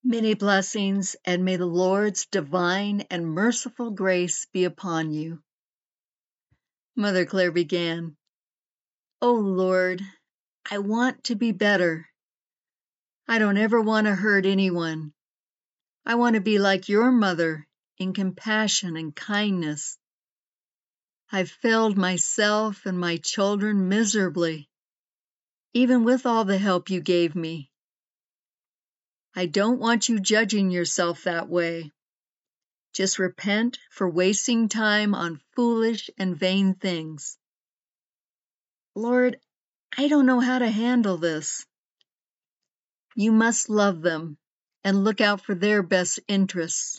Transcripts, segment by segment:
Many blessings, and may the Lord's divine and merciful grace be upon you. Mother Clare began, "Oh Lord, I want to be better. I don't ever want to hurt anyone. I want to be like your mother in compassion and kindness. I've failed myself and my children miserably, even with all the help you gave me. I don't want you judging yourself that way. Just repent for wasting time on foolish and vain things. Lord, I don't know how to handle this. You must love them and look out for their best interests.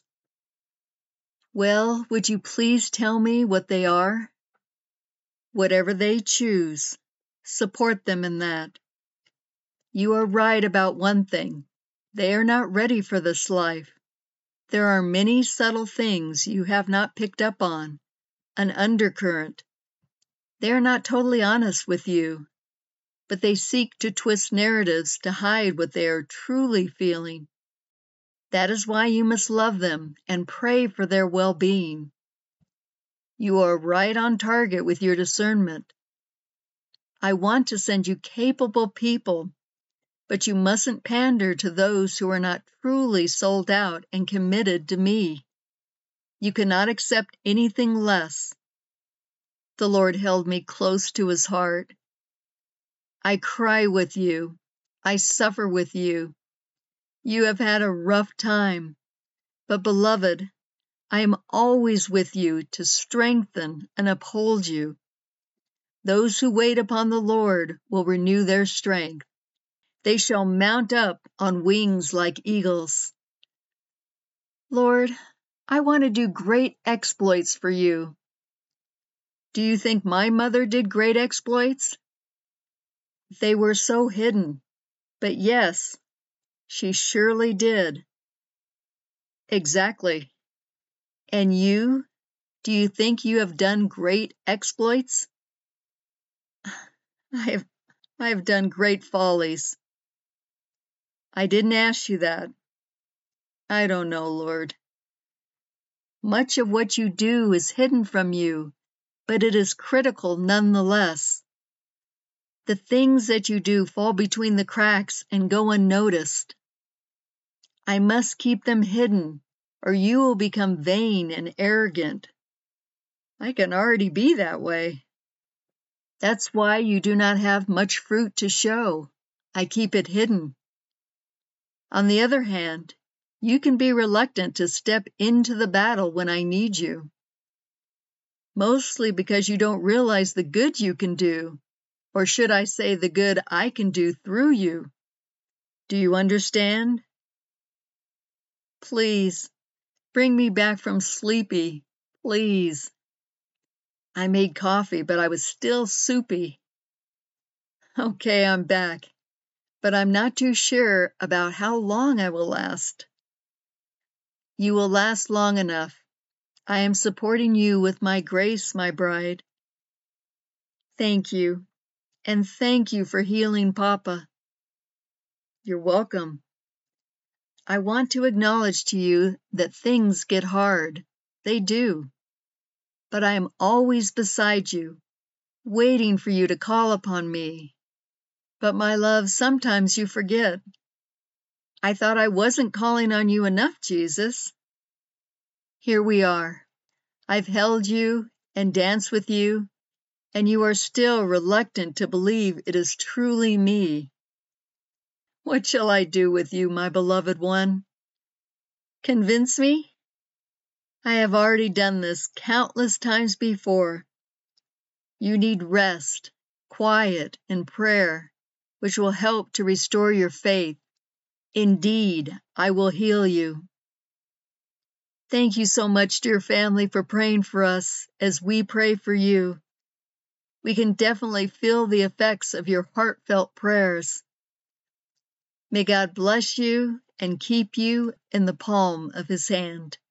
Well, would you please tell me what they are? Whatever they choose, support them in that. You are right about one thing. They are not ready for this life. There are many subtle things you have not picked up on, an undercurrent. They are not totally honest with you, but they seek to twist narratives to hide what they are truly feeling. That is why you must love them and pray for their well-being. You are right on target with your discernment. I want to send you capable people, but you mustn't pander to those who are not truly sold out and committed to me. You cannot accept anything less." The Lord held me close to his heart. "I cry with you. I suffer with you. You have had a rough time, but beloved, I am always with you to strengthen and uphold you. Those who wait upon the Lord will renew their strength. They shall mount up on wings like eagles." Lord, I want to do great exploits for you. Do you think my mother did great exploits? They were so hidden, but yes, she surely did. Exactly. And you, do you think you have done great exploits? I have done great follies. I didn't ask you that. I don't know, Lord. Much of what you do is hidden from you, but it is critical nonetheless. The things that you do fall between the cracks and go unnoticed. I must keep them hidden, or you will become vain and arrogant. I can already be that way. That's why you do not have much fruit to show. I keep it hidden. On the other hand, you can be reluctant to step into the battle when I need you. Mostly because you don't realize the good you can do, or should I say the good I can do through you. Do you understand? Please, bring me back from sleepy, please. I made coffee, but I was still soupy. Okay, I'm back, but I'm not too sure about how long I will last. You will last long enough. I am supporting you with my grace, my bride. Thank you, and thank you for healing Papa. You're welcome. I want to acknowledge to you that things get hard. They do. But I am always beside you, waiting for you to call upon me. But my love, sometimes you forget. I thought I wasn't calling on you enough, Jesus. Here we are. I've held you and danced with you, and you are still reluctant to believe it is truly me. What shall I do with you, my beloved one? Convince me? I have already done this countless times before. You need rest, quiet, and prayer, which will help to restore your faith. Indeed, I will heal you. Thank you so much, dear family, for praying for us as we pray for you. We can definitely feel the effects of your heartfelt prayers. May God bless you and keep you in the palm of His hand.